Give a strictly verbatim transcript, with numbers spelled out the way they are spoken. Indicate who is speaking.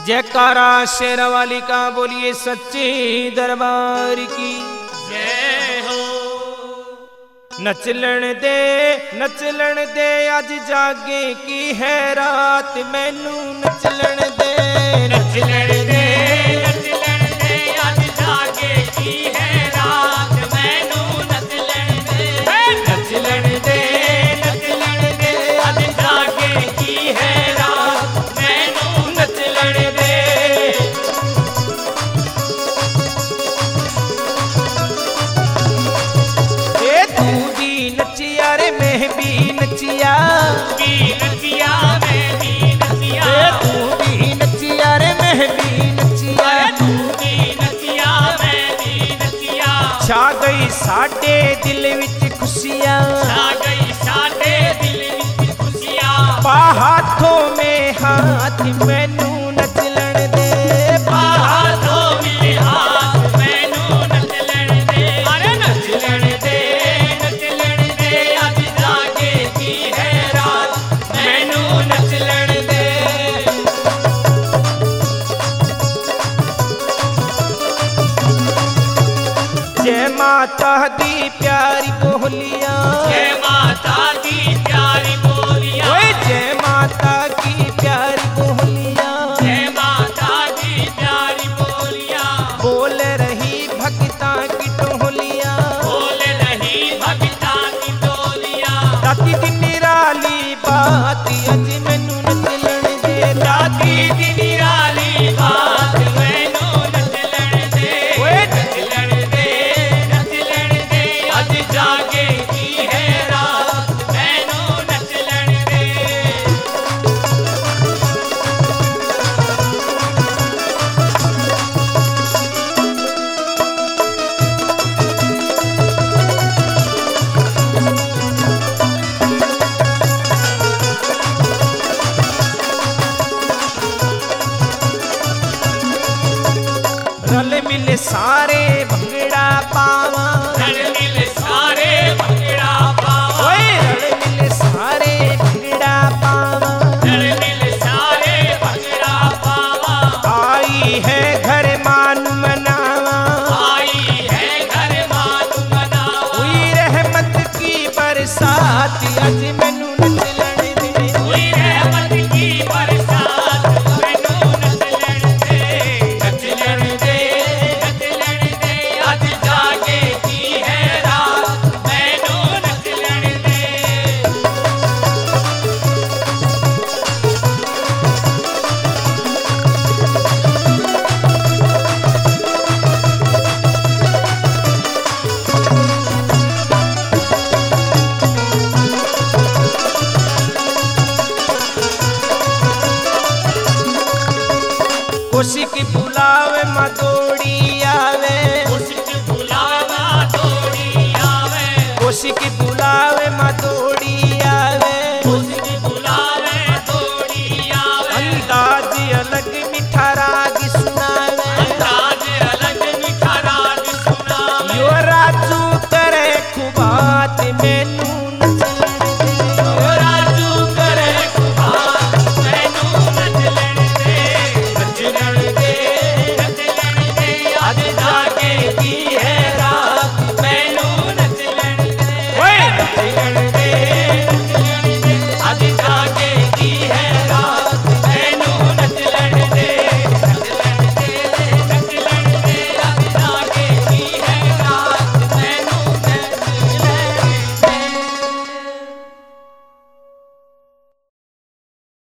Speaker 1: जयकारा शेरावाली का बोलिए सच्चे दरबार की
Speaker 2: जय हो।
Speaker 1: नचलन दे नचलन दे अज जागे की है रात मैनू नचलन दे
Speaker 2: नचलन दे नचलन दे अज जागे की है रात मैनू नचलन दे नचलन दे नचलन दे अज जागे की है रात मैनू नचलन दे।
Speaker 1: ए तू भी नचिया रे मैं भी नचिया
Speaker 2: भी नचिया मैं भी नचिया
Speaker 1: ए तू भी नचिया रे मैं भी नचिया
Speaker 2: तू भी नचिया मैं भी नचिया
Speaker 1: छा गई साडे दिल विच खुशियां
Speaker 2: छा गई साडे दिल विच खुशियां
Speaker 1: पा हाथों में हाथ मैनू नचलन दे
Speaker 2: पा हाथों में हाथ मैनू नचलन दे अरे नचलन दे नचलन दे अज जागे की है रात मैनू नचलन दे।
Speaker 1: जय माता दी प्यारी बोलियां
Speaker 2: जय माता दी प्यारी बोलियां
Speaker 1: ओए जय माता की प्यारी बोलियां
Speaker 2: जय माता दी प्यारी बोलियां
Speaker 1: बोल रही भक्ता की टोलियां
Speaker 2: बोल रही भक्ता की टोलियां
Speaker 1: राती दी निराली बात अज मैनू नचलन दे
Speaker 2: राती दी निराली बात मैनू नचलन दे
Speaker 1: ओए
Speaker 2: नचलन दे नचलन दे अज जागे की है रात मैनू नचलन दे।
Speaker 1: रल मिल सारे भंगड़ा पावा
Speaker 2: रल मिल सारे भंगड़ा पावा
Speaker 1: ओए रल मिल सारे भंगड़ा पावा
Speaker 2: रल मिल सारे भंगड़ा पावा
Speaker 1: आई है घर मान मनावा
Speaker 2: आई है घर मानू मनावा
Speaker 1: हुई रहमत की बरसात अज मैनू नचलन दे
Speaker 2: हुई रहमत की बरसात मैनू नचलन दे नचलन दे नचलन दे अज जागे की है रात मैनू नचलन दे।
Speaker 1: खुशी की बुलाओ